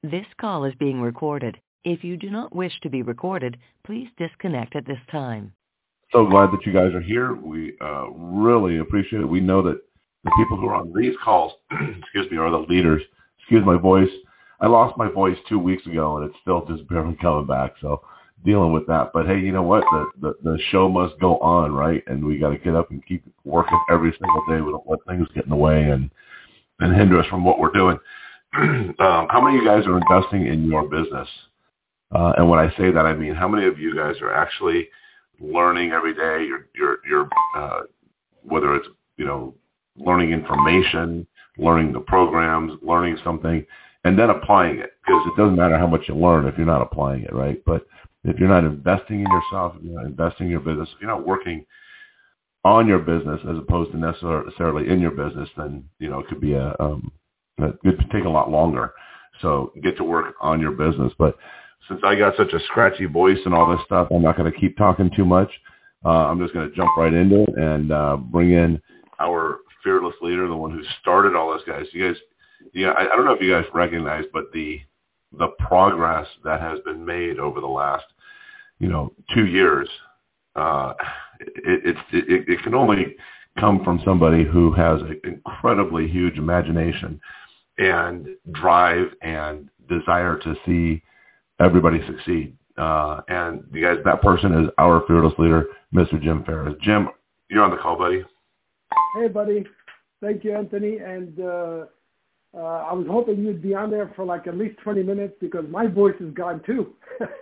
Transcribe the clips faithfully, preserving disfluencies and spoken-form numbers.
This call is being recorded. If you do not wish to be recorded, please disconnect at this time. So glad that you guys are here. We uh, really appreciate it. We know that the people who are on these calls, excuse me, are the leaders. Excuse my voice. I lost my voice two weeks ago, and it's still just barely coming back. So dealing with that. But hey, you know what? The the, the show must go on, right? And we got to get up and keep working every single day. We don't let things get in the way and and hinder us from what we're doing. um, how many of you guys are investing in your business? Uh, and when I say that, I mean how many of you guys are actually learning every day? You're you're you're uh, whether it's you know learning information, learning the programs, learning something, and then applying it, because it doesn't matter how much you learn if you're not applying it, right? But if you're not investing in yourself, if you're not investing in your business, if you're not working on your business as opposed to necessarily in your business, then you know it could be a um, it could take a lot longer. So get to work on your business. But since I got such a scratchy voice and all this stuff, I'm not going to keep talking too much. Uh, I'm just going to jump right into it and uh, bring in our fearless leader, the one who started all this, guys. You guys, yeah, I, I don't know if you guys recognize, but the the progress that has been made over the last, you know, two years, uh, it, it, it, it can only come from somebody who has an incredibly huge imagination and drive and desire to see everybody succeed. Uh, and you guys, that person is our fearless leader, Mister Jim Ferris. Jim, you're on the call, buddy. Hey, buddy. Thank you, Anthony. And uh, uh, I was hoping you'd be on there for like at least twenty minutes because my voice is gone too.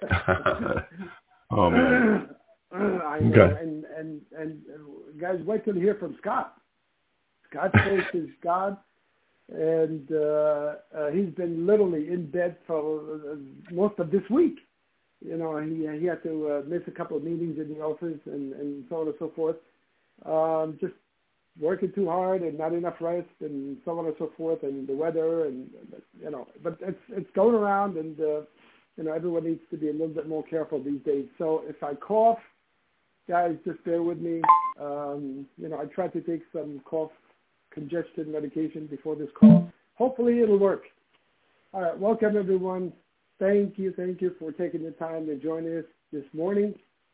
Oh, man. I know. Okay. And, and, and uh, guys, wait till you hear from Scott. Scott's voice is gone. And uh, uh, he's been literally in bed for uh, most of this week. You know, he he had to uh, miss a couple of meetings in the office and, and so on and so forth. Um, just working too hard and not enough rest and so on and so forth, and the weather and you know. But it's it's going around, and uh, you know everyone needs to be a little bit more careful these days. So if I cough, guys, just bear with me. Um, you know, I tried to take some cough congestion medication before this call. Hopefully it'll work. All right, welcome everyone. Thank you, thank you for taking the time to join us this morning.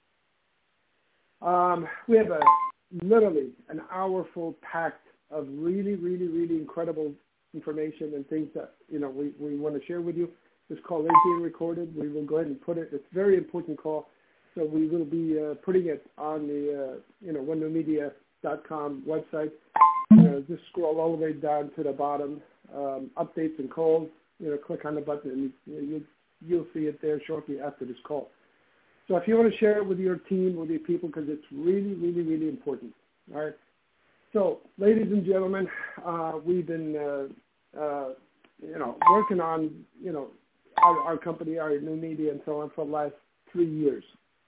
Um, we have a literally an hour full packed of really, really, really incredible information and things that you know we, we want to share with you. This call is being recorded. We will go ahead and put it. It's a very important call, so we will be uh, putting it on the uh, you know one new media dot com website. You know, just scroll all the way down to the bottom, um, updates and calls. You know, click on the button, and you, you, you'll see it there shortly after this call. So if you want to share it with your team, with your people, because it's really, really, really important. All right. So, ladies and gentlemen, uh, we've been, uh, uh, you know, working on, you know, our, our company, our new media, and so on for the last three years.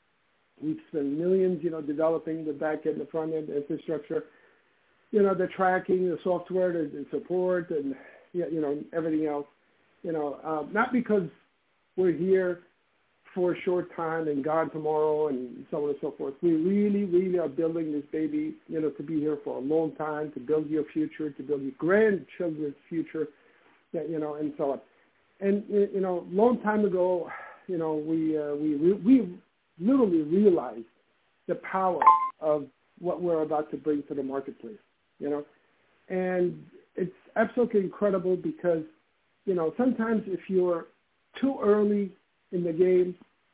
We've spent millions, you know, developing the back end, the front end infrastructure. You know, the tracking, the software, the, the support, and, you know, everything else. You know, uh, not because we're here for a short time and gone tomorrow and so on and so forth. We really, really are building this baby, you know, to be here for a long time, to build your future, to build your grandchildren's future, you know, and so on. And, you know, long time ago, you know, we, uh, we, we literally realized the power of what we're about to bring to the marketplace. You know, and it's absolutely incredible because, you know, sometimes if you're too early in the game,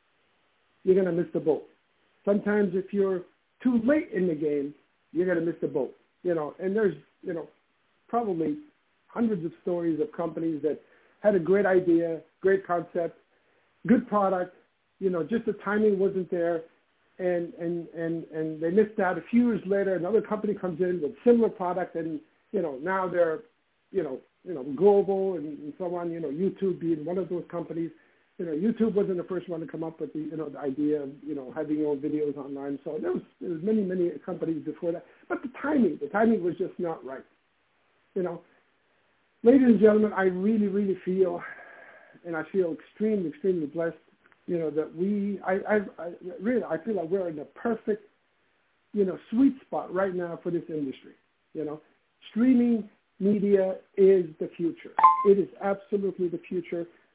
you're going to miss the boat. Sometimes if you're too late in the game, you're going to miss the boat, you know, and there's, you know, probably hundreds of stories of companies that had a great idea, great concept, good product, you know, just the timing wasn't there. And, and, and, and they missed out. A few years later, another company comes in with similar product, and, you know, now they're, you know, you know, global and, and so on, you know, YouTube being one of those companies. You know, YouTube wasn't the first one to come up with the, you know, the idea of, you know, having your own videos online. So there was, there was many, many companies before that. But the timing, the timing was just not right. You know, ladies and gentlemen, I really, really feel, and I feel extremely, extremely blessed, you know, that we, I, I, I really, I feel like we're in the perfect, you know, sweet spot right now for this industry. You know, streaming media is the future. It is absolutely the future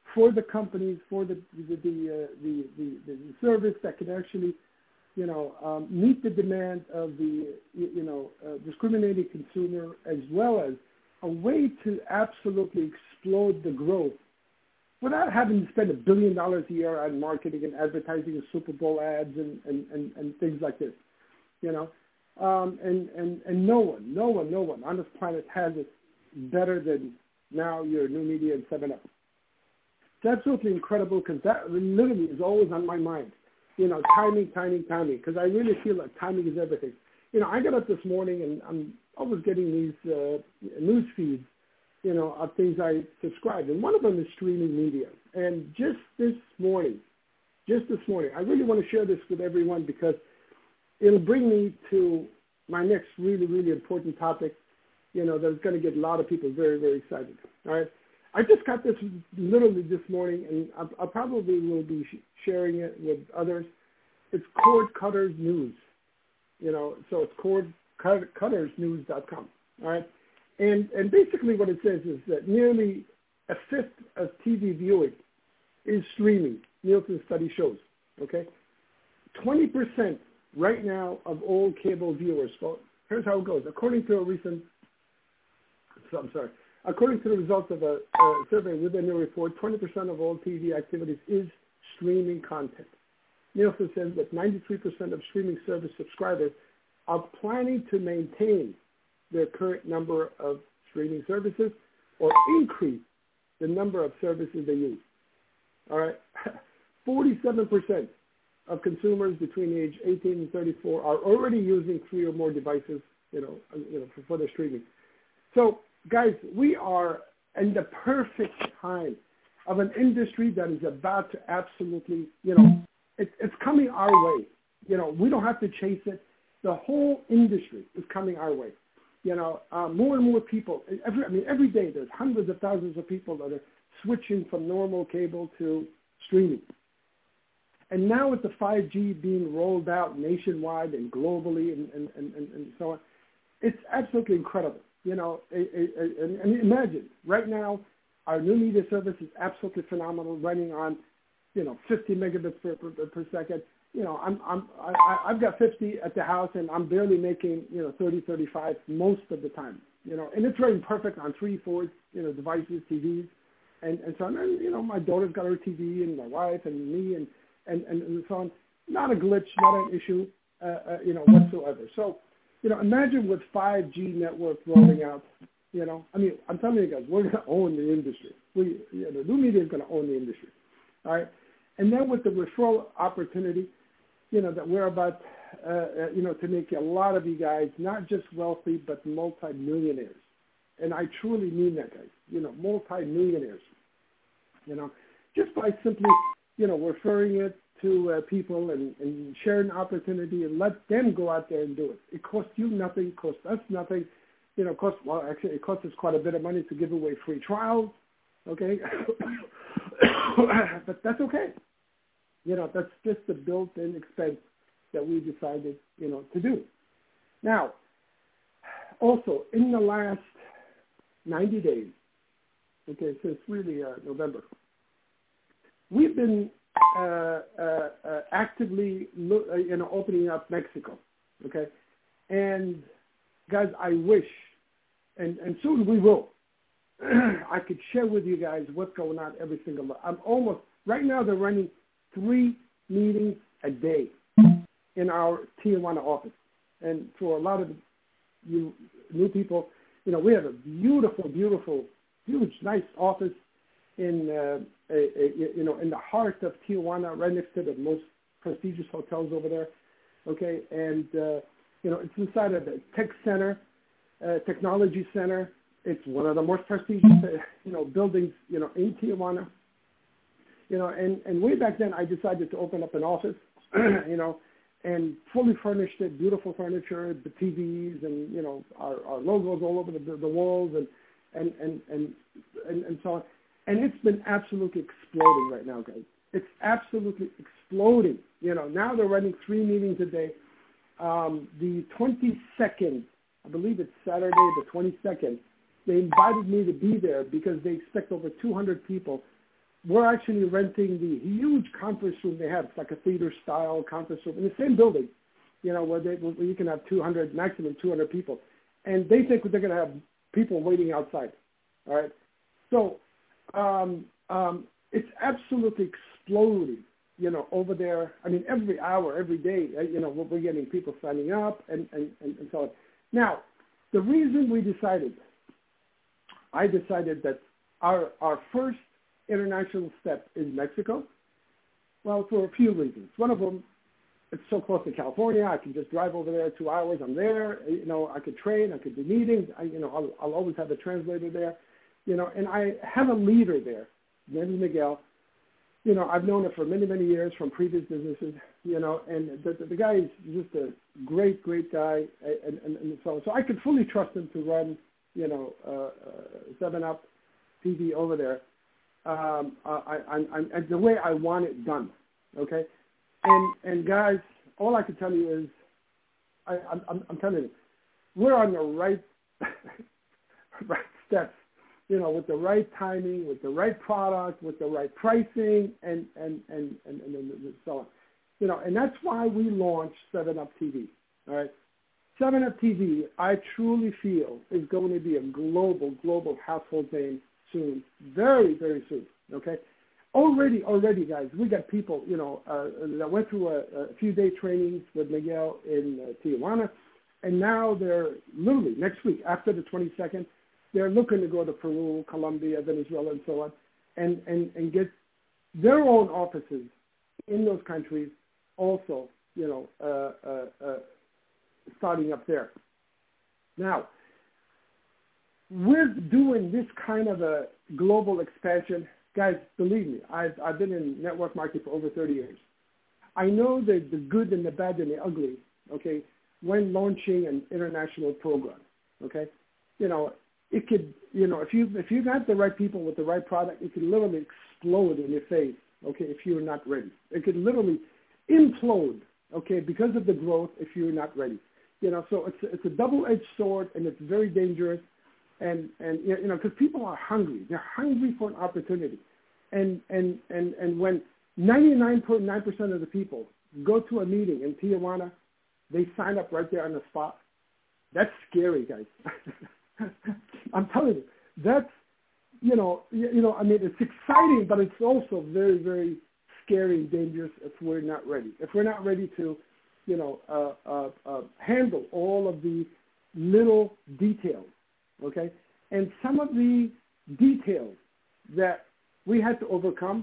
for the companies, for the the the, uh, the, the, the service that can actually, you know, um, meet the demand of the, you know, uh, discriminating consumer, as well as a way to absolutely explode the growth without having to spend a billion dollars a year on marketing and advertising and Super Bowl ads and, and, and, and things like this, you know. Um, and, and, and no one, no one, no one on this planet has it better than now your New Media and seven up. It's absolutely incredible because that literally is always on my mind. You know, timing, timing, timing, because I really feel like timing is everything. You know, I got up this morning and I'm always getting these uh, news feeds, you know, of things I subscribe. And one of them is streaming media. And just this morning, just this morning, I really want to share this with everyone because it'll bring me to my next really, really important topic, you know, that's going to get a lot of people very, very excited. All right. I just got this literally this morning, and I, I probably will be sh- sharing it with others. It's Cord Cutters News, you know, so it's cord cutters news dot com, all right? And, and basically what it says is that nearly a fifth of T V viewing is streaming, Nielsen study shows, okay? twenty percent right now of all cable viewers, so here's how it goes. According to a recent, so I'm sorry, According to the results of a, a survey within the report, twenty percent of all T V activities is streaming content. Nielsen says that ninety-three percent of streaming service subscribers are planning to maintain their current number of streaming services or increase the number of services they use. All right, forty-seven percent of consumers between age eighteen and thirty-four are already using three or more devices, you know, you know, for, for their streaming. So, guys, we are in the perfect time of an industry that is about to absolutely, you know, it, it's coming our way. You know, we don't have to chase it. The whole industry is coming our way. You know, uh, more and more people, every, I mean, every day there's hundreds of thousands of people that are switching from normal cable to streaming. And now with the five G being rolled out nationwide and globally and, and, and, and so on, it's absolutely incredible. You know, and imagine, right now, our new media service is absolutely phenomenal, running on, you know, fifty megabits per, per, per second. You know, I'm, I'm, I, I've got fifty at the house, and I'm barely making, you know, thirty, thirty-five most of the time. You know, and it's running perfect on three, four, you know, devices, T Vs, and, and so on. And, you know, my daughter's got her T V, and my wife, and me, and, and, and so on. Not a glitch, not an issue, uh, uh, you know, whatsoever. So, you know, imagine with five G networks rolling out, you know, I mean, I'm telling you guys, we're going to own the industry. We, you know, new media is going to own the industry, all right? And then with the referral opportunity, you know, that we're about, uh, uh, you know, to make a lot of you guys not just wealthy, but multi-millionaires. And I truly mean that, guys, you know, multi-millionaires, you know, just by simply, you know, referring it to uh, people and, and share an opportunity and let them go out there and do it. It costs you nothing, it costs us nothing. You know, it costs, well, actually, it costs us quite a bit of money to give away free trials, okay? But that's okay. You know, that's just the built-in expense that we decided, you know, to do. Now, also, in the last ninety days, okay, since really uh, November, we've been Uh, uh, uh, actively, lo- uh, you know, opening up Mexico, okay? And guys, I wish, and, and soon we will, I could share with you guys what's going on every single month. I'm almost, right now they're running three meetings a day in our Tijuana office. And for a lot of you new people, you know, we have a beautiful, beautiful, huge, nice office in, uh, a, a, you know, in the heart of Tijuana, right next to the most prestigious hotels over there, okay? And, uh, you know, it's inside of the tech center, uh, technology center. It's one of the most prestigious, uh, you know, buildings, you know, in Tijuana. You know, and, and way back then I decided to open up an office, you know, and fully furnished it, beautiful furniture, the T Vs and, you know, our, our logos all over the, the walls and, and, and, and, and, and so on. And it's been absolutely exploding right now, guys. It's absolutely exploding. You know, now they're running three meetings a day. Um, the twenty-second, I believe it's Saturday, the twenty-second, they invited me to be there because they expect over two hundred people we're actually renting the huge conference room they have. It's like a theater-style conference room in the same building, you know, where, they, where you can have two hundred, maximum two hundred people. And they think they're going to have people waiting outside, all right? So um, um, it's absolutely exploding, you know, over there. I mean, every hour, every day, you know, we're getting people signing up and, and, and, and so on. Now, the reason we decided, I decided that our our first international step is Mexico. Well, for a few reasons. One of them, it's so close to California. I can just drive over there two hours. I'm there. You know, I could train. I could do meetings. I, you know, I'll, I'll always have a translator there. You know, and I have a leader there. His name is Miguel. You know, I've known him for many, many years from previous businesses. You know, and the, the, the guy is just a great, great guy, and, and, and so on. So I could fully trust him to run, you know, uh, uh, seven up T V over there. Um, I, I, I'm, I'm the way I want it done. Okay. And and guys, all I can tell you is, I, I'm, I'm telling you, we're on the right, right steps. You know, with the right timing, with the right product, with the right pricing, and and and and, and, and so on. You know, and that's why we launched seven up T V. All right, seven up T V, I truly feel is going to be a global, global household name soon, very, very soon. Okay. Already, already, guys, we got people, you know, uh, that went through a, a few day trainings with Miguel in uh, Tijuana, and now they're literally next week, after the twenty-second, they're looking to go to Peru, Colombia, Venezuela, and so on, and, and, and get their own offices in those countries also, you know, uh, uh, uh, starting up there. Now, we're doing this kind of a global expansion. Guys, believe me, I've, I've been in network marketing for over thirty years. I know the, the good and the bad and the ugly, okay, when launching an international program, okay? You know, it could, you know, if you if you got the right people with the right product, it could literally explode in your face, okay, if you're not ready. It could literally implode, okay, because of the growth if you're not ready. You know, so it's, it's a double-edged sword, and it's very dangerous. And, and you know, because people are hungry. They're hungry for an opportunity. And, and, and, and when ninety-nine point nine percent of the people go to a meeting in Tijuana, they sign up right there on the spot. That's scary, guys. I'm telling you. That's, you know, you, you know, I mean, it's exciting, but it's also very, very scary and dangerous if we're not ready. If we're not ready to, you know, uh, uh, uh, handle all of the little details. Okay, and some of the details that we had to overcome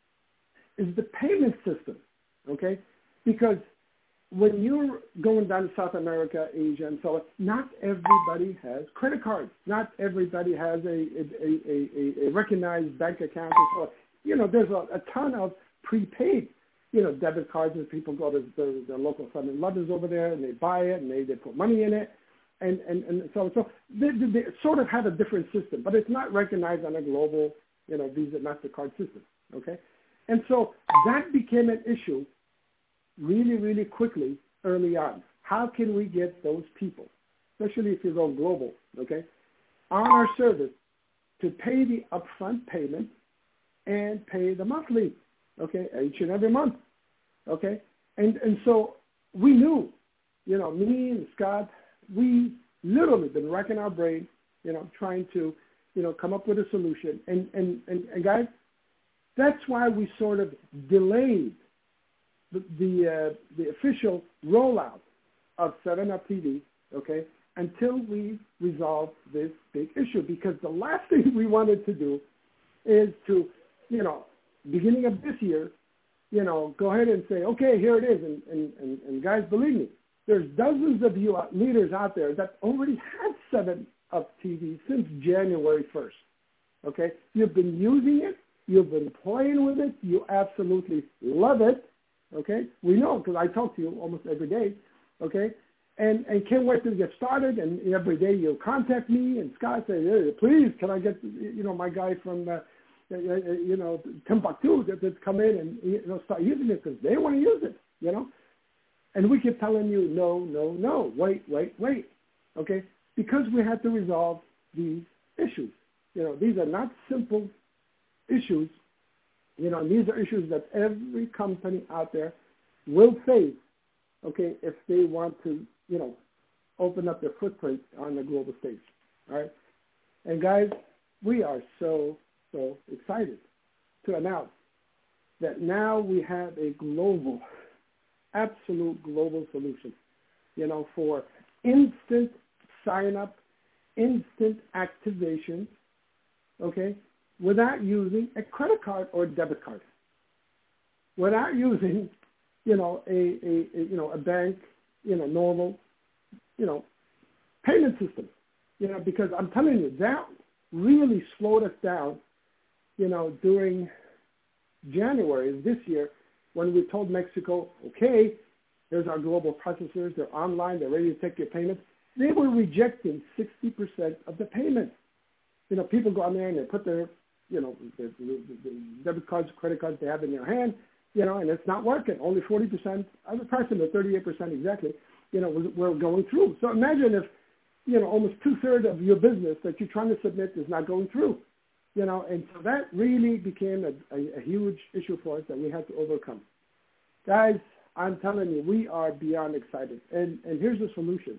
is the payment system, okay? Because when you're going down to South America, Asia, and so on, not everybody has credit cards. Not everybody has a, a, a, a, a recognized bank account and so on. You know, there's a, a ton of prepaid, you know, debit cards that people go to the, the local seven elevens over there and they buy it and they, they put money in it. And, and, and so so they, they sort of have a different system, but it's not recognized on a global, you know, Visa, MasterCard system, okay? And so that became an issue really, really quickly early on. How can we get those people, especially if you go global, okay, on our service to pay the upfront payment and pay the monthly, okay, each and every month, okay? And, and so we knew, you know, me and Scott, we literally been racking our brain, you know, trying to, you know, come up with a solution. And, and, and, and guys, that's why we sort of delayed the the, uh, the official rollout of seven up T V, okay, until we resolve this big issue. Because the last thing we wanted to do is to, you know, beginning of this year, you know, go ahead and say, okay, here it is. And, and, and, and guys, believe me, there's dozens of you leaders out there that already had seven up T V since January first, okay? You've been using it. You've been playing with it. You absolutely love it, okay? We know because I talk to you almost every day, okay? And and can't wait to get started. And every day you'll contact me and Scott say, hey, please, can I get, you know, my guy from, uh, you know, Timbuktu that, that's come in and, you know, start using it because they want to use it, you know? And we keep telling you, no, no, no, wait, wait, wait, okay? Because we had to resolve these issues. You know, these are not simple issues You know, these are issues that every company out there will face, okay, if they want to, you know, open up their footprint on the global stage, all right? And guys, we are so, so excited to announce that now we have a global, absolute global solution, you know, for instant sign-up, instant activation, okay, without using a credit card or debit card, without using, you know, a, a, a you know a bank, you know, normal, you know, payment system, you know, because I'm telling you that really slowed us down, you know, during January this year when we told Mexico, okay, there's our global processors, they're online, they're ready to take your payments. They were rejecting sixty percent of the payments. You know, people go on there and they put their, you know, the, the, the debit cards, credit cards they have in their hand, you know, and it's not working. Only forty percent, approximately thirty-eight percent exactly, you know, were going through. So imagine if, you know, almost two-thirds of your business that you're trying to submit is not going through, you know, and so that really became a, a, a huge issue for us that we had to overcome. Guys, I'm telling you, we are beyond excited. And, and here's the solution.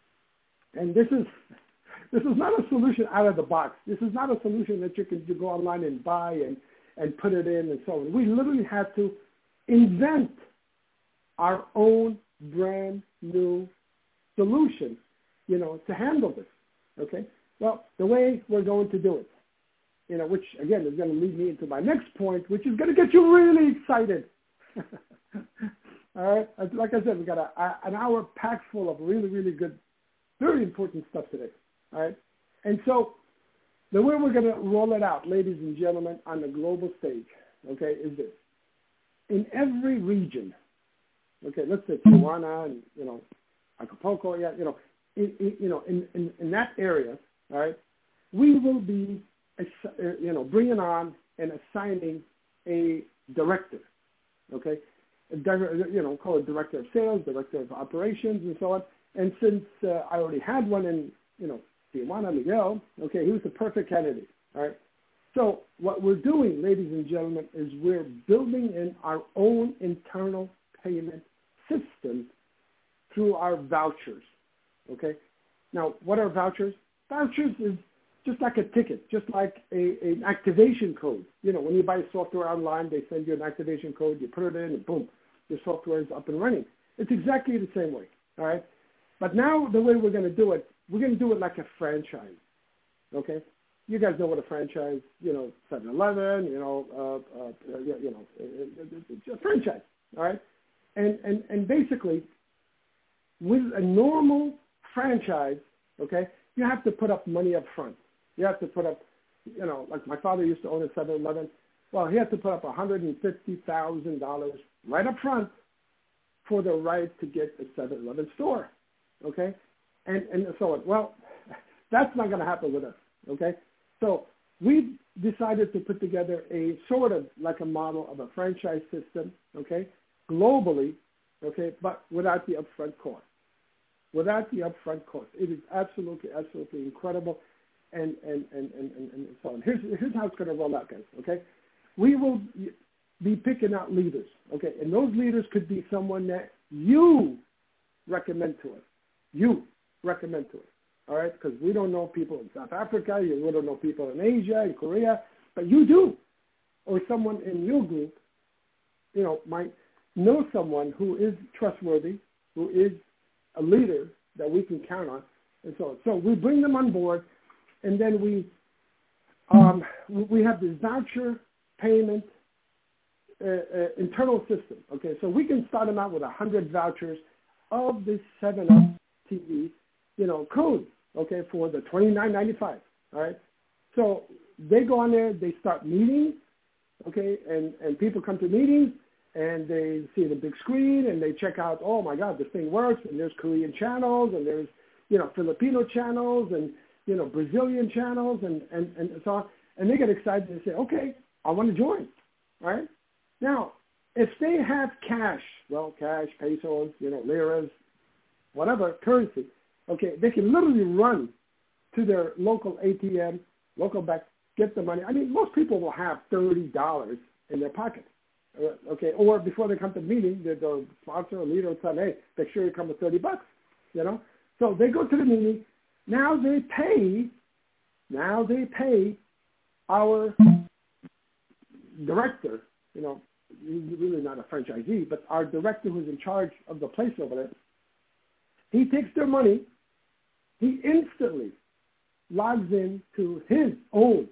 And this is this is not a solution out of the box. This is not a solution that you can you go online and buy and, and put it in and so on. We literally had to invent our own brand new solution, you know, to handle this, okay? Well, the way we're going to do it, you know, which, again, is going to lead me into my next point, which is going to get you really excited. All right? Like I said, we got a, a, an hour packed full of really, really good, very important stuff today, all right? And so the way we're going to roll it out, ladies and gentlemen, on the global stage, okay, is this. In every region, okay, let's say Tijuana and, you know, Acapulco, yeah, you know, in, in, you know, in, in, in that area, all right, we will be, you know, bringing on and assigning a director, okay, a director, you know, call it director of sales, director of operations, and so on. And since uh, I already had one in, you know, Tijuana, Miguel, okay, he was the perfect candidate, all right. So what we're doing, ladies and gentlemen, is we're building in our own internal payment system through our vouchers, okay? Now, what are vouchers? Vouchers is just like a ticket, just like a, an activation code. You know, when you buy software online, they send you an activation code, you put it in, and boom, your software is up and running. It's exactly the same way, all right? But now the way we're going to do it, we're going to do it like a franchise, okay? You guys know what a franchise, you know, seven eleven, you know, uh, uh, you know, it's a franchise, all right? And, and, and basically, with a normal franchise, okay, you have to put up money up front. You have to put up, you know, like my father used to own a seven eleven. Well, he had to put up one hundred fifty thousand dollars right up front for the right to get a seven eleven store, okay? And, and so on. Well, that's not going to happen with us, okay? So we decided to put together a sort of like a model of a franchise system, okay, globally, okay, but without the upfront cost. Without the upfront cost. It is absolutely, absolutely incredible, and, and, and, and, and, and so on. Here's, here's how it's going to roll out, guys, okay? We will be picking out leaders, okay, and those leaders could be someone that you recommend to us. You recommend to us. All right, because we don't know people in South Africa, we don't know people in Asia, in Korea, but you do. Or someone in your group, you know, might know someone who is trustworthy, who is a leader that we can count on, and so on. So we bring them on board, and then we um, we have this voucher payment uh, uh, internal system. Okay, so we can start them out with one hundred vouchers of this seven up T V, you know, code, okay, for the twenty-nine ninety-five, all right? So they go on there, they start meetings, okay, and, and people come to meetings, and they see the big screen, and they check out, oh, my God, this thing works, and there's Korean channels, and there's, you know, Filipino channels, and, you know, Brazilian channels, and, and, and so on, and they get excited and say, okay, I want to join, all right? Now, if they have cash, well, cash, pesos, you know, liras, whatever currency, okay, they can literally run to their local A T M, local bank, get the money. I mean, most people will have thirty dollars in their pocket. Uh, okay, or before they come to the meeting, the, the sponsor or leader will tell them, hey, make sure you come with thirty bucks, you know. So they go to the meeting. Now they pay, now they pay our director, you know, he's really not a franchisee, but our director who's in charge of the place over there. He takes their money. He instantly logs in to his own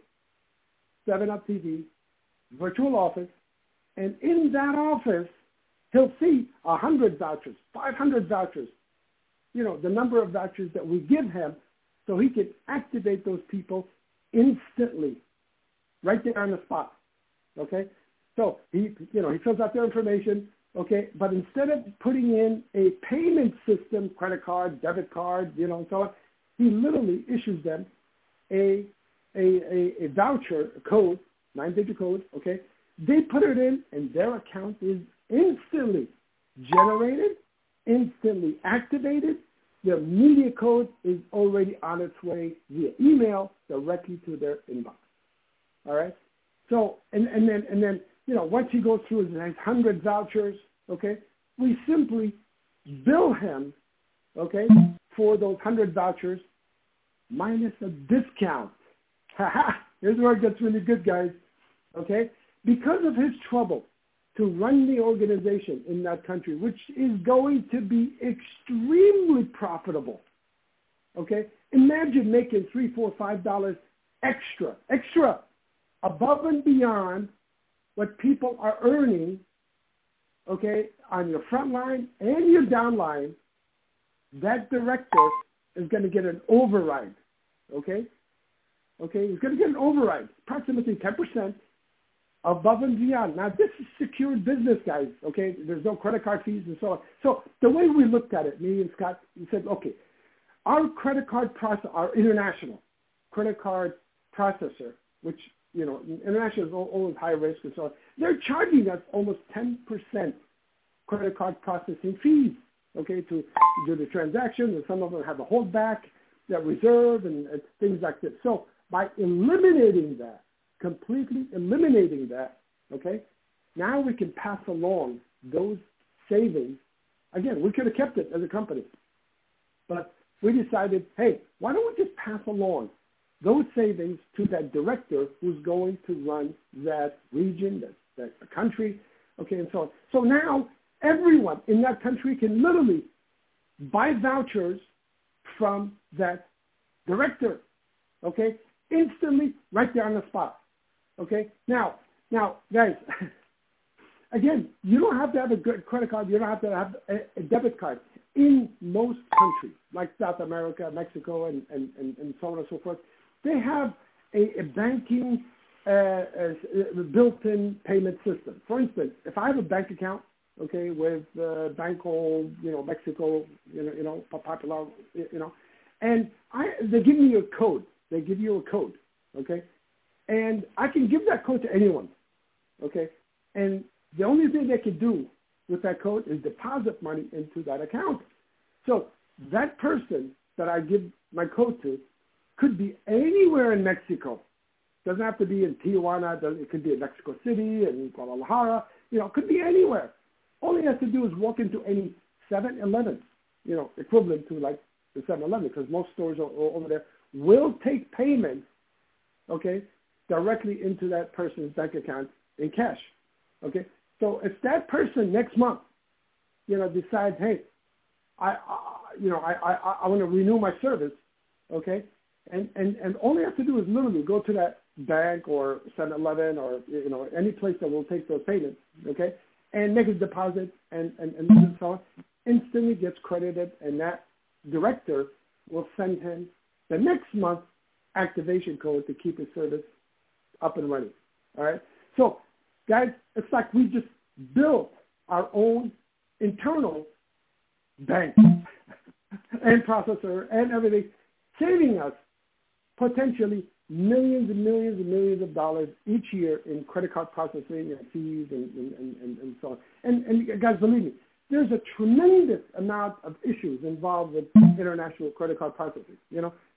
seven up T V virtual office, and in that office, he'll see one hundred vouchers, five hundred vouchers, you know, the number of vouchers that we give him, so he can activate those people instantly, right there on the spot, okay? So he, you know, he fills out their information, okay, but instead of putting in a payment system, credit card, debit card, you know, and so on, he literally issues them a, a, a, a voucher, a code, nine-digit code, okay? They put it in, and their account is instantly generated, instantly activated. Their media code is already on its way via email directly to their inbox. All right? So, and, and then, and then, you know, once he goes through his one hundred vouchers, okay, we simply bill him, okay, for those one hundred vouchers minus a discount. Here's where it gets really good, guys, okay? Because of his trouble to run the organization in that country, which is going to be extremely profitable, okay? Imagine making three, four, five dollars extra, extra, above and beyond what people are earning, okay, on your front line and your down line. That director is going to get an override, okay? Okay, he's going to get an override, approximately ten percent above and beyond. Now, this is secured business, guys, okay? There's no credit card fees and so on. So the way we looked at it, me and Scott, we said, okay, our credit card process, our international credit card processor, which, you know, international is always high risk and so on, they're charging us almost ten percent credit card processing fees, okay, to do the transaction, and some of them have a holdback, that reserve, and, and things like this. So by eliminating that, completely eliminating that, okay, now we can pass along those savings. Again, we could have kept it as a company, but we decided, hey, why don't we just pass along those savings to that director who's going to run that region, that, that country, okay, and so on. So now everyone in that country can literally buy vouchers from that director, okay, instantly right there on the spot. Okay. Now, now, guys, again, you don't have to have a good credit card. You don't have to have a, a debit card. In most countries, like South America, Mexico, and, and, and, and so on and so forth, they have a, a banking uh, a, a built-in payment system. For instance, if I have a bank account, okay, with uh, Banco, you know, Mexico, you know, you know, Popular, you know, and I, they give me a code. They give you a code, okay? And I can give that code to anyone, okay? And the only thing they can do with that code is deposit money into that account. So that person that I give my code to could be anywhere in Mexico. Doesn't have to be in Tijuana. It could be in Mexico City and Guadalajara. You know, it could be anywhere. All he has to do is walk into any seven eleven, you know, equivalent to like the seven eleven, because most stores are, are over there will take payment, okay, directly into that person's bank account in cash, okay? So if that person next month, you know, decides, hey, I, I you know, I, I, I want to renew my service, okay, and, and, and all they have to do is literally go to that bank or seven eleven or, you know, any place that will take those payments, okay, and make a deposit and, and, and so on, instantly gets credited, and that director will send him the next month activation code to keep his service up and running. All right. So, guys, it's like we just built our own internal bank and processor and everything, saving us potentially millions and millions and millions of dollars each year in credit card processing and fees and, and, and, and so on. And, and guys, believe me, there's a tremendous amount of issues involved with international credit card processing. You know,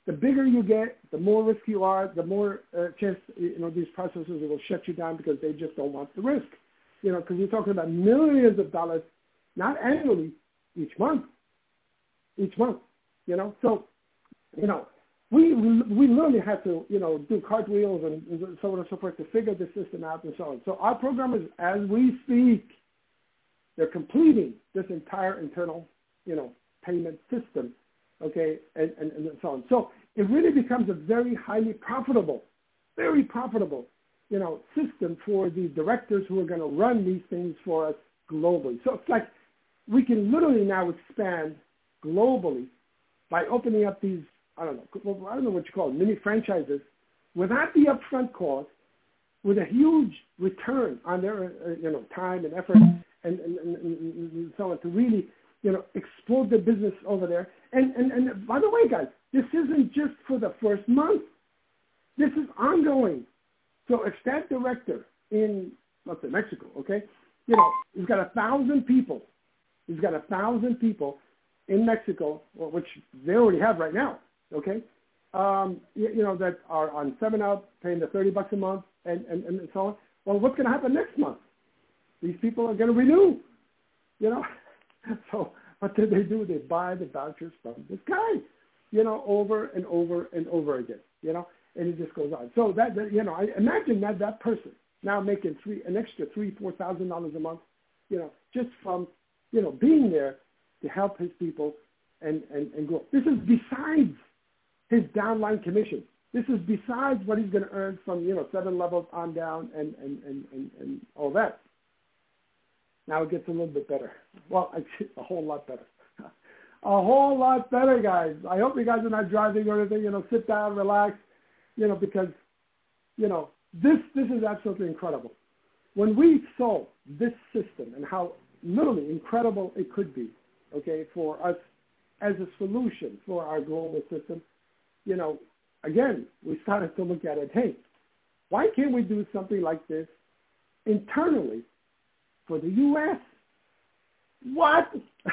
the bigger you get, the more risk you are, the more uh, chance, you know, these processors will shut you down because they just don't want the risk. You know, because you're talking about millions of dollars, not annually, each month, each month, you know. So, you know, we we literally had to, you know, do cartwheels and, and so on and so forth to figure the system out and so on. So our programmers, as we speak, they're completing this entire internal, you know, payment system, okay, and, and, and so on. So it really becomes a very highly profitable, very profitable, you know, system for the directors who are going to run these things for us globally. So it's like we can literally now expand globally by opening up these, I don't know, I don't know what you call it, mini franchises, without the upfront cost, with a huge return on their, uh, you know, time and effort and, and, and, and so on to really, you know, explode the business over there. And, and, and by the way, guys, this isn't just for the first month. This is ongoing. So if that director in, let's say, Mexico, okay, you know, he's got a thousand people, he's got a thousand people in Mexico, which they already have right now, okay, um, you, you know, that are on seven up, paying the thirty bucks a month, and, and, and so on. Well, what's going to happen next month? These people are going to renew, you know. So what do they do? They buy the vouchers from this guy, you know, over and over and over again, you know, and it just goes on. So that, that you know, I imagine that that person now making three, an extra three, four thousand dollars a month, you know, just from, you know, being there to help his people and, and, and grow. This is besides his downline commission. This is besides what he's going to earn from, you know, seven levels on down and, and, and, and, and all that. Now it gets a little bit better. Well, a whole lot better. A whole lot better, guys. I hope you guys are not driving or anything. You know, sit down, relax, you know, because, you know, this this is absolutely incredible. When we saw this system and how literally incredible it could be, okay, for us as a solution for our global system, you know, again, we started to look at it, hey, why can't we do something like this internally for the U S? What?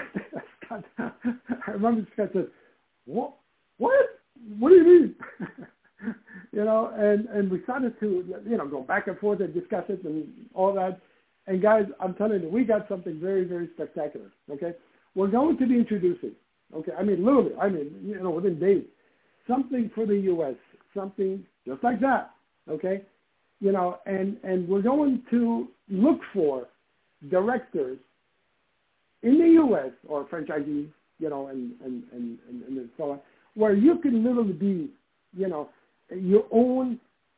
I remember Scott said, what? What? What do you mean? You know, and, and we started to, you know, go back and forth and discuss it and all that. And guys, I'm telling you, we got something very, very spectacular, okay? We're going to be introducing, okay, I mean, literally, I mean, you know, within days, something for the U S, something just like that, okay? You know, and, and we're going to look for directors in the U S or franchisees, you know, and, and, and, and, and so on, where you can literally be, you know, your own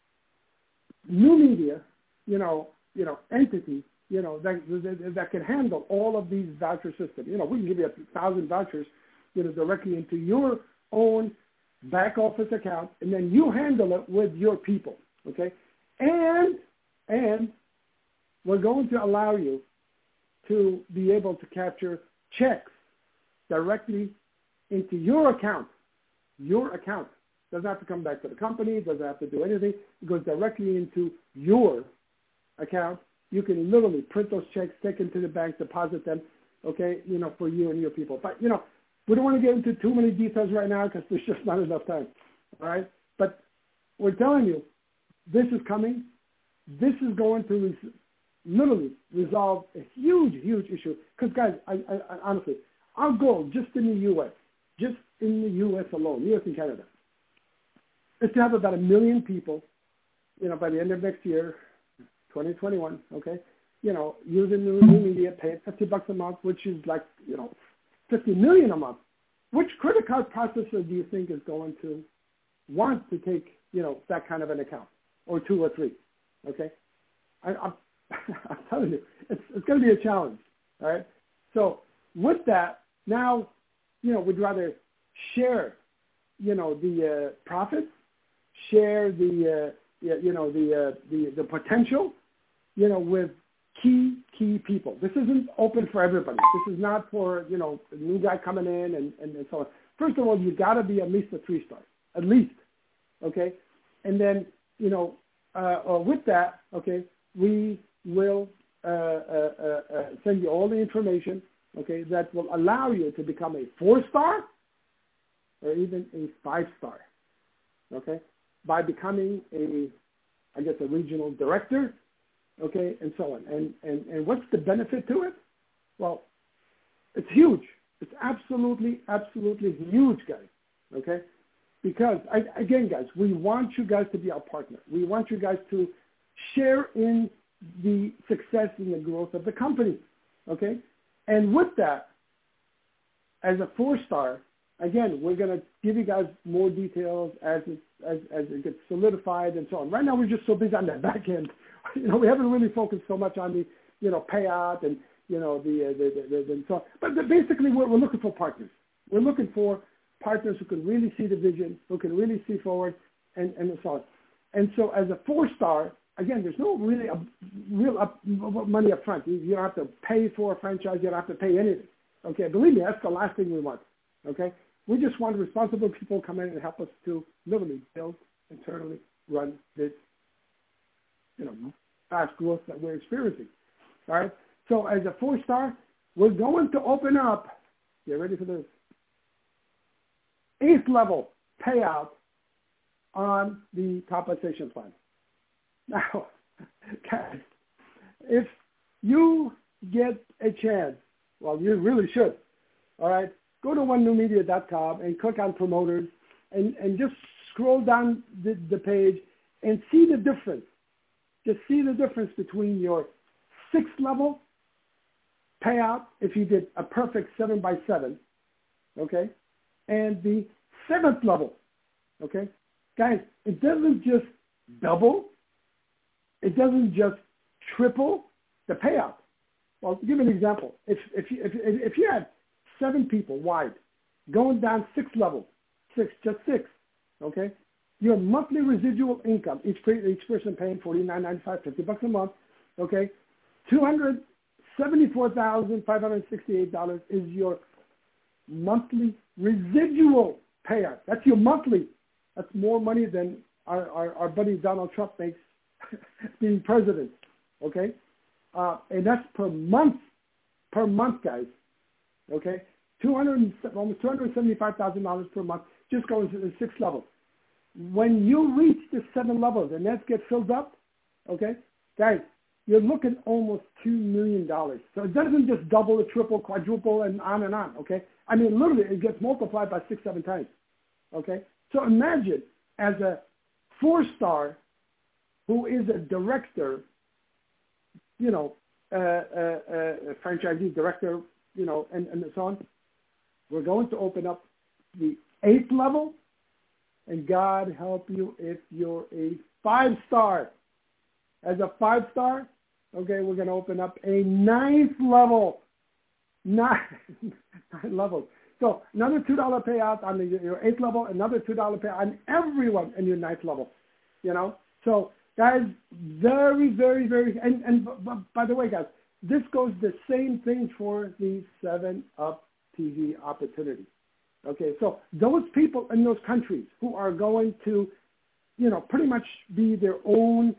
new media, you know, you know, entity, you know, that, that, that can handle all of these voucher systems. You know, we can give you a thousand vouchers, you know, directly into your own back office account, and then you handle it with your people, okay? And, and we're going to allow you to be able to capture checks directly into your account, your account. Doesn't have to come back to the company, doesn't have to do anything. It goes directly into your account. You can literally print those checks, take them to the bank, deposit them, okay, you know, for you and your people. But, you know, we don't want to get into too many details right now because there's just not enough time, all right? But we're telling you, this is coming. This is going to res- literally resolve a huge, huge issue. Because, guys, I, I, I, honestly, our goal just in the U S, just in the U S alone, U S and Canada, is to have about a million people, you know, by the end of next year, twenty twenty-one, okay, you know, using the new media, paying fifty bucks a month, which is like, you know, fifty million a month. Which credit card processor do you think is going to want to take, you know, that kind of an account, or two or three, okay? I, I'm, I'm telling you, it's, it's going to be a challenge, all right? So with that, now, you know, we'd rather share, you know, the uh, profits, share the, uh, you know, the, uh, the the potential, you know, with key, key people. This isn't open for everybody. This is not for, you know, a new guy coming in and, and, and so on. First of all, you got to be at least a three-star, at least, okay? And then, you know, uh, uh, with that, okay, we will uh, uh, uh, send you all the information, okay, that will allow you to become a four-star or even a five-star, okay, by becoming a, I guess, a regional director, okay, and so on. And, and, and what's the benefit to it? Well, it's huge. It's absolutely, absolutely huge, guys, okay? Because, I, again, guys, we want you guys to be our partner. We want you guys to share in the success and the growth of the company, okay? And with that, as a four-star, again, we're going to give you guys more details as it, as, as it gets solidified and so on. Right now, we're just so busy on the back end. You know, we haven't really focused so much on the, you know, payout and, you know, the, uh, the, the, the, and so on. But the, basically, we're, we're looking for partners. We're looking for partners who can really see the vision, who can really see forward, and, and so on. And so as a four-star, again, there's no really a, real up, money up front. You, you don't have to pay for a franchise. You don't have to pay anything. Okay, believe me, that's the last thing we want. Okay, we just want responsible people to come in and help us to literally build, internally run this, you know, fast growth that we're experiencing. All right. So as a four-star, we're going to open up. Get ready for this. Eighth level payout on the compensation plan. Now, guys, if you get a chance, well, you really should, all right, go to one new media dot com and click on promoters and, and just scroll down the, the page and see the difference. Just see the difference between your sixth level payout, if you did a perfect seven by seven, okay, and the seventh level, okay? Guys, it doesn't just double. It doesn't just triple the payout. Well, to give you an example, if if you, if, if you had seven people wide going down six levels, six, just six, okay, your monthly residual income, each, each person paying forty-nine ninety-five, fifty bucks a month, okay, two hundred seventy-four thousand five hundred sixty-eight dollars is your monthly residual payout. That's your monthly. That's more money than our, our, our buddy Donald Trump makes being president, okay? Uh, and that's per month, per month, guys, okay? two hundred, almost two hundred seventy-five thousand dollars per month just going to the sixth level. When you reach the seven levels and that gets filled up, okay, guys, you're looking almost two million dollars. So it doesn't just double, a triple, quadruple, and on and on, okay? I mean, literally, it gets multiplied by six, seven times, okay? So imagine as a four-star who is a director, you know, uh, uh, uh, franchisee director, you know, and, and so on. We're going to open up the eighth level, and God help you if you're a five-star. As a five-star, okay, we're going to open up a ninth level. Nine, nine levels. So another two dollars payout on the, your eighth level, another two dollars payout on everyone in your ninth level, you know. So, guys, very, very, very, and, and by the way, guys, this goes the same thing for the seven up T V opportunity. Okay, so those people in those countries who are going to, you know, pretty much be their own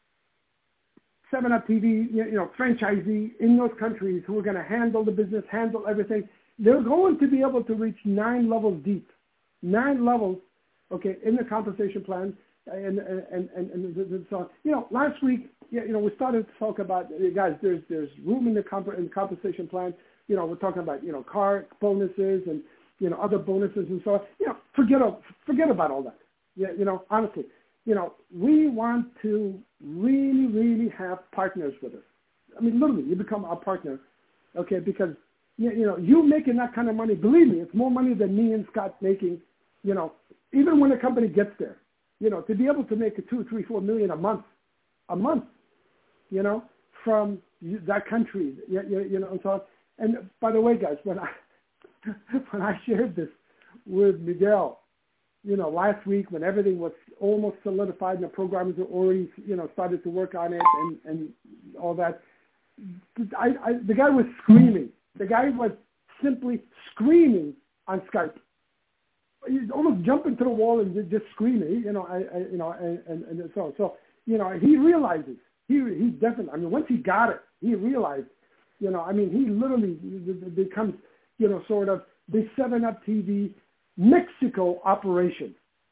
seven up T V, you know, franchisee in those countries who are going to handle the business, handle everything, they're going to be able to reach nine levels deep, nine levels, okay, in the compensation plan, and and and, and, and so on. You know, last week, you know, we started to talk about, guys, there's there's room in the, comp- in the compensation plan. You know, we're talking about, you know, car bonuses and, you know, other bonuses and so on. You know, forget forget about all that. Yeah, you know, honestly, you know, we want to really, really have partners with us. I mean, literally, you become our partner, okay, because, you, you know, you making that kind of money, believe me, it's more money than me and Scott making, you know, even when the company gets there. You know, to be able to make a two, three, four million a month, a month, you know, from that country, you, you, you know, and so on. And by the way, guys, when I when I shared this with Miguel, you know, last week when everything was almost solidified and the programmers were already, you know, started to work on it and, and all that, I, I, the guy was screaming. The guy was simply screaming on Skype. He's almost jumping to the wall and just screaming, you know, I, I, you know, and, and, and so on. So, you know, he realizes, he he definitely, I mean, once he got it, he realized, you know, I mean, he literally becomes, you know, sort of the seven up T V Mexico operation.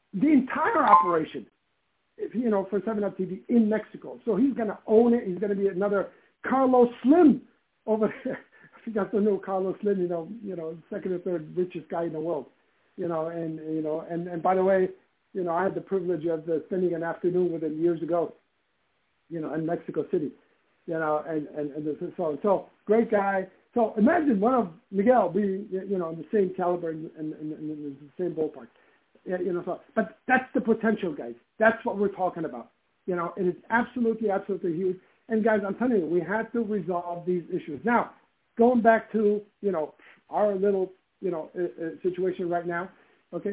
the entire operation, if, you know, for seven Up T V in Mexico. So he's going to own it. He's going to be another Carlos Slim over there. If you guys don't know Carlos Slim, you know, you know, second or third richest guy in the world, you know, and, you know, and, and by the way, you know, I had the privilege of uh, spending an afternoon with him years ago, you know, in Mexico City, you know, and, and, and this is so, so great guy. So imagine one of Miguel being, you know, in the same caliber and in, in, in, in the same ballpark. You know, so, but that's the potential, guys. That's what we're talking about. You know, it is absolutely, absolutely huge. And guys, I'm telling you, we have to resolve these issues. Now, going back to, you know, our little, you know, uh, uh, situation right now, okay?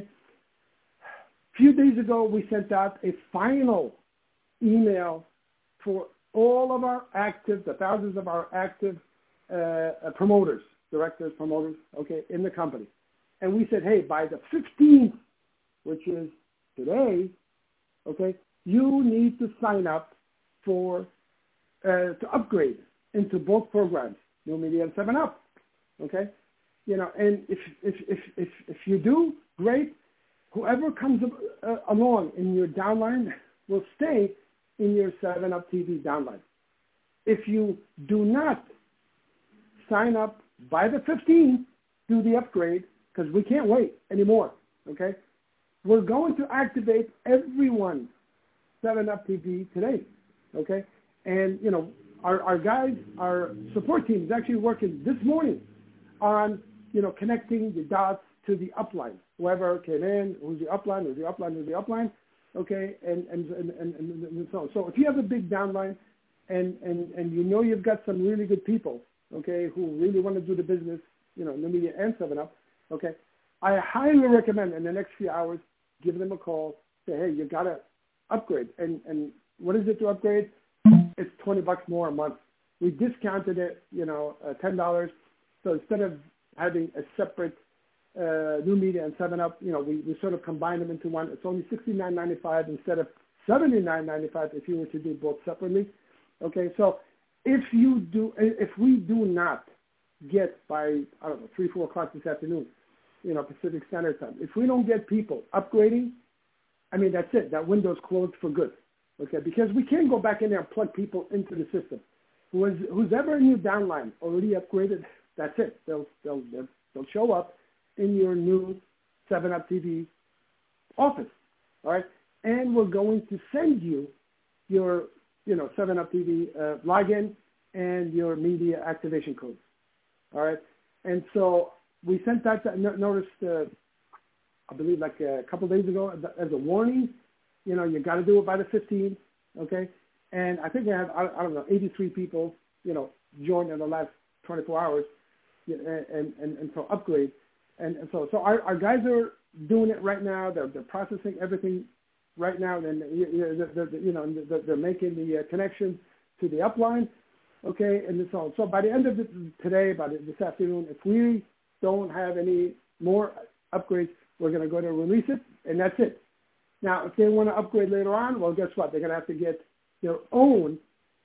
A few days ago, we sent out a final email for all of our active, the thousands of our active uh, uh, promoters, directors, promoters, okay, in the company. And we said, hey, by the fifteenth, which is today, okay, you need to sign up for, uh, to upgrade into both programs, New Media and seven Up, okay? You know, and if, if, if, if, if you do, great. Whoever comes uh, along in your downline will stay in your seven Up T V downline. If you do not sign up by the fifteenth, do the upgrade, because we can't wait anymore, okay? We're going to activate everyone seven Up T V today, okay? And, you know, our, our guys, our support team is actually working this morning on, you know, connecting the dots to the upline. Whoever came in, who's the upline, who's the upline, who's the upline, okay? And, and, and, and, and so on. So if you have a big downline and, and, and you know you've got some really good people, okay, who really want to do the business, you know, New Media and seven Up, okay, I highly recommend in the next few hours, give them a call, say, hey, you got to upgrade. And, and what is it to upgrade? It's twenty bucks more a month. We discounted it, you know, uh, ten dollars. So instead of having a separate uh, New Media and seven Up, you know, we, we sort of combine them into one. It's only sixty-nine ninety-five instead of seventy-nine ninety-five if you were to do both separately. Okay, so if you do, if we do not get by, I don't know, three, four o'clock this afternoon, you know, Pacific Standard Time, if we don't get people upgrading, I mean, that's it. That window's closed for good, okay? Because we can't go back in there and plug people into the system. Who is, who's ever in your downline already upgraded, that's it. They'll, they'll, they'll, they'll show up in your new seven Up T V office, all right? And we're going to send you your, you know, seven Up T V uh, login and your media activation codes, all right? And so we sent that, to, noticed, uh, I believe like a couple days ago as a warning, you know, you got to do it by the fifteenth, okay? And I think we have, I, I don't know, eighty-three people, you know, joined in the last twenty-four hours, and, and, and so upgrade. And, and so so our, our guys are doing it right now. They're, they're processing everything right now. And, you know, they're, you know, they're, they're making the uh, connection to the upline, okay? And so, so by the end of it today, by this afternoon, if we don't have any more upgrades, we're going to go to release it, and that's it. Now, if they want to upgrade later on, well, guess what? They're going to have to get their own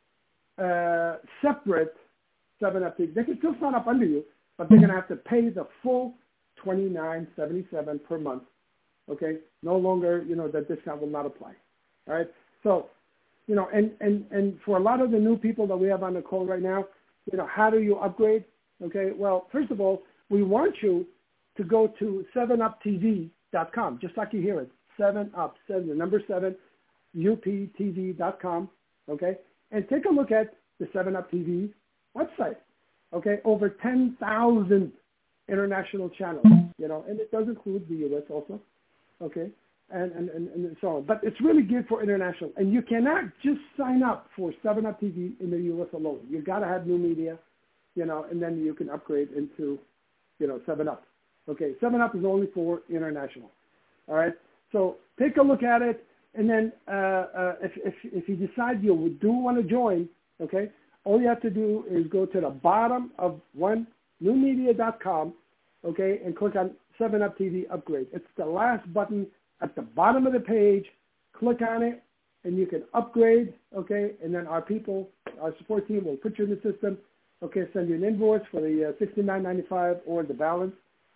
uh, separate seven Up T V. They can still sign up under you, but they're going to have to pay the full twenty-nine seventy-seven per month, okay? No longer, you know, that discount will not apply, all right? So, you know, and, and, and for a lot of the new people that we have on the call right now, you know, how do you upgrade? Okay, well, first of all, we want you to go to seven up T V dot com, just like you hear it, seven up, seven, the number seven, U P T V dot com, okay? And take a look at the seven Up T V website, okay? Over ten thousand international channels, you know, and it does include the U S also, okay? And, and, and, and so on. But it's really geared for international. And you cannot just sign up for seven Up T V in the U S alone. You got to have New Media, you know, and then you can upgrade into, you know, seven Up. Okay, seven Up is only for international. All right, so take a look at it, and then uh, uh, if, if if you decide you do want to join, okay, all you have to do is go to the bottom of one new media dot com, okay, and click on seven Up T V Upgrade. It's the last button at the bottom of the page. Click on it, and you can upgrade, okay, and then our people, our support team will put you in the system, okay, send you an invoice for the uh, sixty-nine ninety-five or the balance,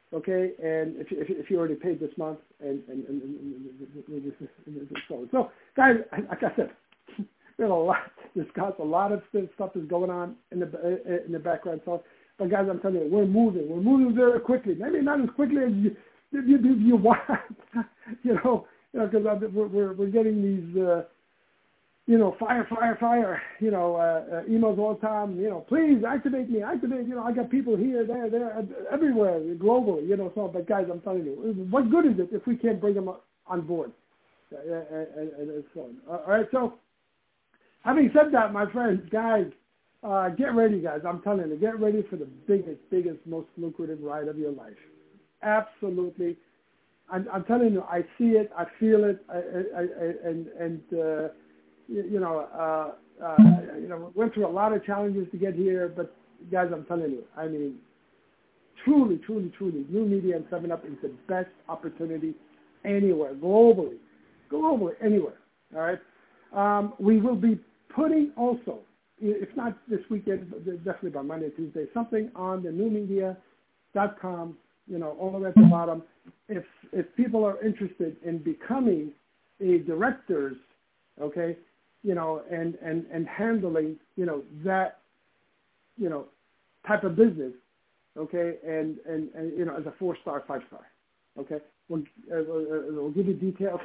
okay? And if you, if, you, if you already paid this month, and and, and, and, and, and so so, guys, like I said, there's a lot to discuss. A lot of stuff is going on in the in the background. So, but guys, I'm telling you, we're moving. We're moving very quickly. Maybe not as quickly as you you, you, you want, you know, you know, because we're, we're we're getting these. Uh, You know, fire, fire, fire, you know, uh, uh, emails all the time, you know, please activate me, activate, you know, I got people here, there, there, everywhere, globally, you know, so, but guys, I'm telling you, what good is it if we can't bring them on board? Uh, and, and, and so on. All right, so, having said that, my friends, guys, uh, get ready, guys, I'm telling you, get ready for the biggest, biggest, most lucrative ride of your life. Absolutely. I'm, I'm telling you, I see it, I feel it, I, I, I, and, and, uh, You, you know, uh, uh, you know, went through a lot of challenges to get here, but guys, I'm telling you, I mean, truly, truly, truly, New Media and seven up is the best opportunity anywhere, globally, globally, anywhere. All right. Um, we will be putting also, if not this weekend, but definitely by Monday, Tuesday, something on the new media dot com. You know, all the way at the bottom. If if people are interested in becoming a directors, okay. You know, and, and, and handling, you know, that, you know, type of business, okay, and, and, and you know, as a four-star, five-star, okay? We'll, uh, we'll give you details.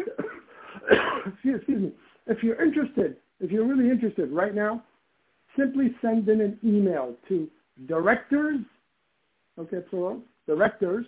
excuse, excuse me. If you're interested, if you're really interested right now, simply send in an email to directors, okay, plural, directors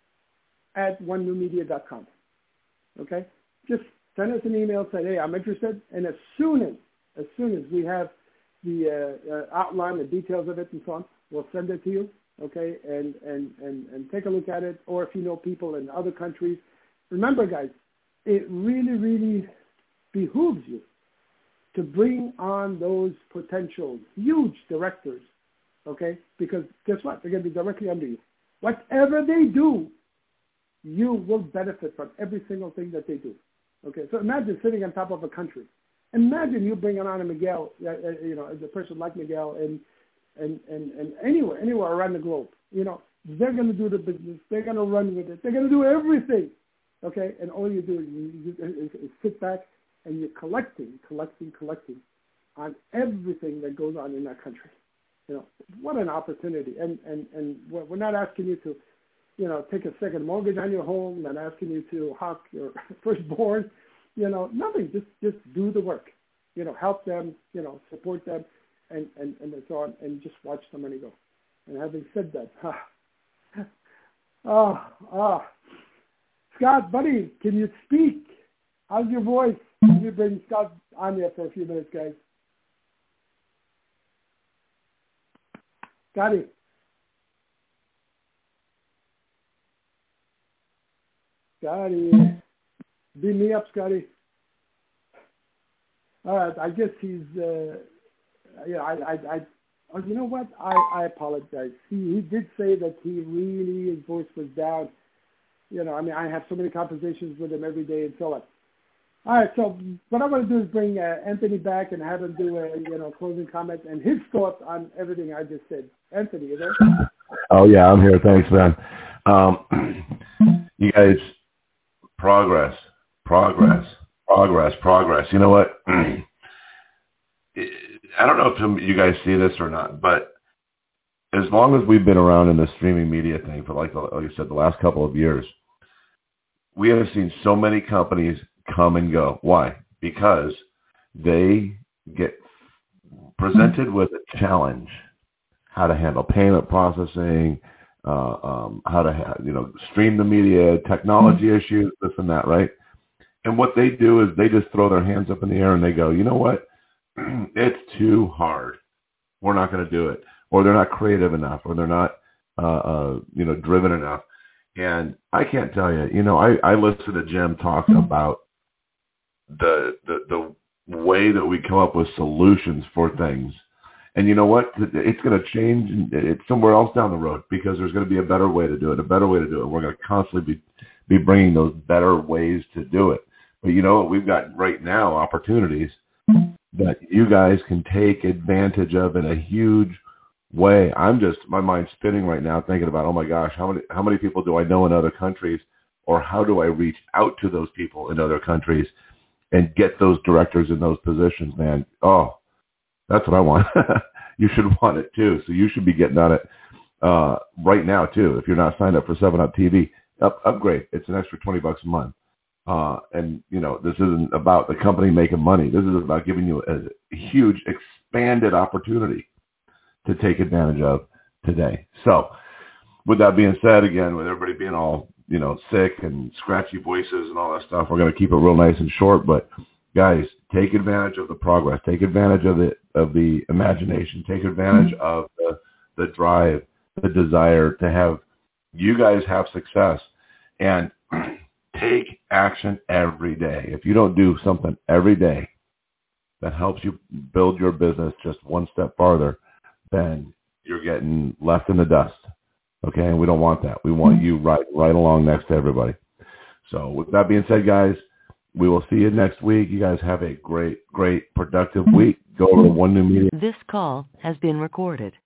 at one new media dot com, okay? Just send us an email, say, hey, I'm interested, and as soon as, as soon as we have the uh, uh, outline, the details of it and so on, we'll send it to you, okay, and, and, and, and take a look at it, or if you know people in other countries. Remember, guys, it really, really behooves you to bring on those potential huge directors, okay, because guess what? They're going to be directly under you. Whatever they do, you will benefit from every single thing that they do. Okay, so imagine sitting on top of a country. Imagine you bringing on a Miguel, uh, you know, as a person like Miguel, and and, and, and anywhere, anywhere around the globe. You know, they're going to do the business. They're going to run with it. They're going to do everything. Okay, and all you do is, you, you, is sit back and you're collecting, collecting, collecting on everything that goes on in that country. You know, what an opportunity. And, and, and we're not asking you to, you know, take a second mortgage on your home, not asking you to hawk your firstborn, you know, nothing. Just just do the work. You know, help them, you know, support them, and, and, and so on, and just watch the money go. And having said that, ah, ah, ah. Scott, buddy, can you speak? How's your voice? Can you bring Scott on there for a few minutes, guys? Scotty. Scotty. Beat me up, Scotty. All right, I guess he's, uh, yeah, I, I, I, oh, you know what? I, I apologize. He, he did say that he really, his voice was down. You know, I mean, I have so many conversations with him every day and so on. All right, so what I'm going to do is bring uh, Anthony back and have him do a, you know, closing comment and his thoughts on everything I just said. Anthony, you there? Oh, yeah, I'm here. Thanks, man. Um, you guys, progress, progress, progress, progress. You know what? I don't know if you guys see this or not, but as long as we've been around in the streaming media thing for, like, like you said, the last couple of years, we have seen so many companies come and go. Why? Because they get presented with a challenge, how to handle payment processing, uh, um, how to ha- you know stream the media, technology issues, this and that, right? And what they do is they just throw their hands up in the air and they go, you know what? It's too hard. We're not going to do it. Or they're not creative enough, or they're not, uh, uh, you know, driven enough. And I can't tell you, you know, I, I listen to Jim talk about the, the the way that we come up with solutions for things. And you know what? It's going to change. It's somewhere else down the road because there's going to be a better way to do it, a better way to do it. We're going to constantly be, be bringing those better ways to do it. But you know what? We've got right now opportunities that you guys can take advantage of in a huge way. I'm just, my mind's spinning right now thinking about, oh my gosh, how many, how many people do I know in other countries, or how do I reach out to those people in other countries and get those directors in those positions, man? Oh, that's what I want. You should want it too. So you should be getting on it uh, right now too. If you're not signed up for seven up T V, up, upgrade. It's an extra twenty bucks a month. Uh, and, you know, this isn't about the company making money. This is about giving you a huge expanded opportunity to take advantage of today. So with that being said, again, with everybody being all, you know, sick and scratchy voices and all that stuff, we're going to keep it real nice and short. But guys, take advantage of the progress. Take advantage of the, of the imagination. Take advantage mm-hmm. of the, the drive, the desire to have you guys have success. And take action every day. If you don't do something every day that helps you build your business just one step farther, then you're getting left in the dust. Okay, and we don't want that. We want you right right along next to everybody. So with that being said, guys, we will see you next week. You guys have a great, great, productive week. Go over to One New Media. This call has been recorded.